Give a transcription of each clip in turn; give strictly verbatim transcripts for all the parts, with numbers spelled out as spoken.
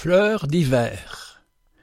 Fleurs d'hiver.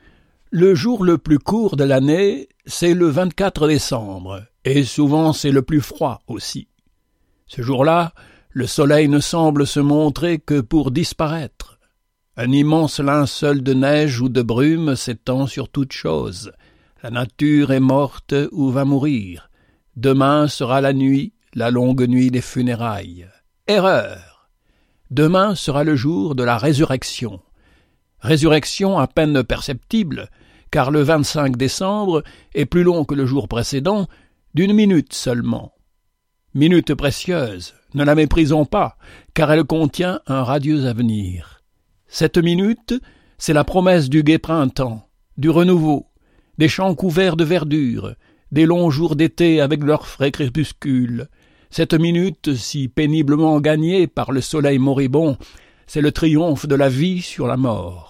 Le jour le plus court de l'année, c'est le vingt-quatre décembre, et souvent c'est le plus froid aussi. Ce jour-là, le soleil ne semble se montrer que pour disparaître. Un immense linceul de neige ou de brume s'étend sur toute chose. La nature est morte ou va mourir. Demain sera la nuit, la longue nuit des funérailles. Erreur! Demain sera le jour de la résurrection. Résurrection à peine perceptible, car le vingt-cinq décembre est plus long que le jour précédent, d'une minute seulement. Minute précieuse, ne la méprisons pas, car elle contient un radieux avenir. Cette minute, c'est la promesse du gai printemps, du renouveau, des champs couverts de verdure, des longs jours d'été avec leurs frais crépuscules. Cette minute, si péniblement gagnée par le soleil moribond, c'est le triomphe de la vie sur la mort.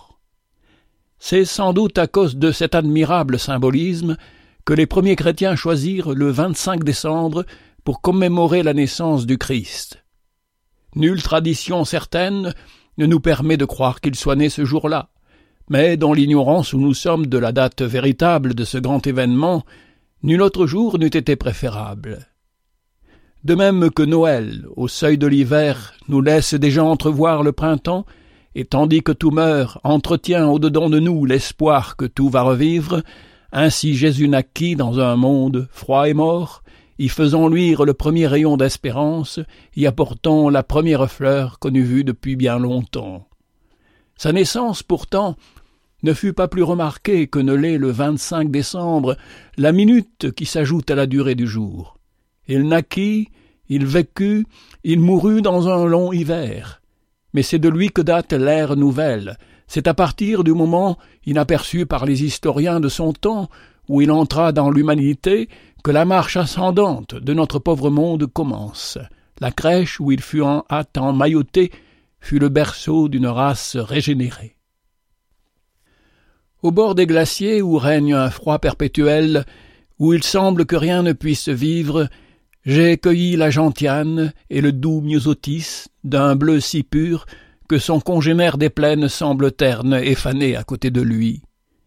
C'est sans doute à cause de cet admirable symbolisme que les premiers chrétiens choisirent le vingt-cinq décembre pour commémorer la naissance du Christ. Nulle tradition certaine ne nous permet de croire qu'il soit né ce jour-là, mais dans l'ignorance où nous sommes de la date véritable de ce grand événement, nul autre jour n'eût été préférable. De même que Noël, au seuil de l'hiver, nous laisse déjà entrevoir le printemps, et tandis que tout meurt, entretient au-dedans de nous l'espoir que tout va revivre, ainsi Jésus naquit dans un monde froid et mort, y faisant luire le premier rayon d'espérance, y apportant la première fleur qu'on eût vue depuis bien longtemps. Sa naissance, pourtant, ne fut pas plus remarquée que ne l'est le vingt-cinq décembre, la minute qui s'ajoute à la durée du jour. Il naquit, il vécut, il mourut dans un long hiver. Mais c'est de lui que date l'ère nouvelle. C'est à partir du moment, inaperçu par les historiens de son temps, où il entra dans l'humanité, que la marche ascendante de notre pauvre monde commence. La crèche où il fut en hâte emmailloté fut le berceau d'une race régénérée. Au bord des glaciers où règne un froid perpétuel, où il semble que rien ne puisse vivre, j'ai cueilli la gentiane et le doux myosotis d'un bleu si pur que son congénère des plaines semble terne et fané à côté de lui.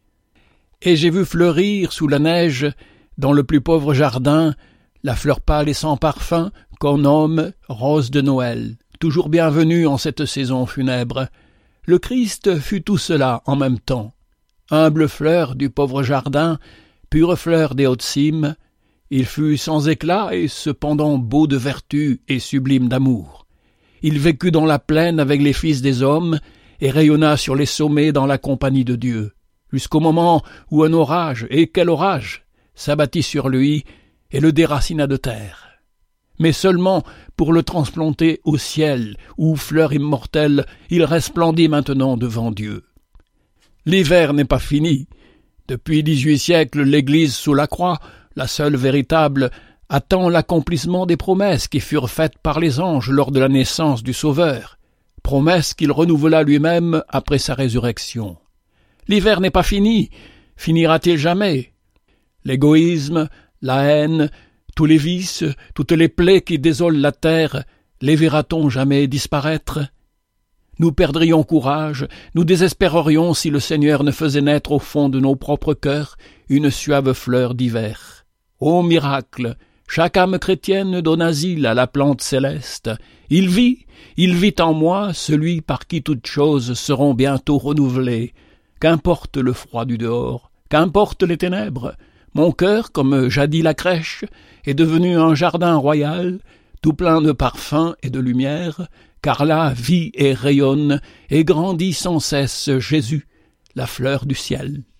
Et j'ai vu fleurir sous la neige, dans le plus pauvre jardin, la fleur pâle et sans parfum qu'on nomme rose de Noël, toujours bienvenue en cette saison funèbre. Le Christ fut tout cela en même temps. Humble fleur du pauvre jardin, pure fleur des hautes cimes, il fut sans éclat et cependant beau de vertu et sublime d'amour. Il vécut dans la plaine avec les fils des hommes et rayonna sur les sommets dans la compagnie de Dieu, jusqu'au moment où un orage, et quel orage, s'abattit sur lui et le déracina de terre. Mais seulement pour le transplanter au ciel, où, fleur immortelle, il resplendit maintenant devant Dieu. L'hiver n'est pas fini. Depuis dix-huit siècles, l'Église sous la croix, la seule véritable, attend l'accomplissement des promesses qui furent faites par les anges lors de la naissance du Sauveur, promesses qu'il renouvela lui-même après sa résurrection. L'hiver n'est pas fini, finira-t-il jamais? L'égoïsme, la haine, tous les vices, toutes les plaies qui désolent la terre, les verra-t-on jamais disparaître? Nous perdrions courage, nous désespérerions si le Seigneur ne faisait naître au fond de nos propres cœurs une suave fleur d'hiver. Ô miracle! Chaque âme chrétienne donne asile à la plante céleste. Il vit, il vit en moi celui par qui toutes choses seront bientôt renouvelées. Qu'importe le froid du dehors, qu'importe les ténèbres, mon cœur, comme jadis la crèche, est devenu un jardin royal, tout plein de parfums et de lumière, car là vit et rayonne et grandit sans cesse Jésus, la fleur du ciel.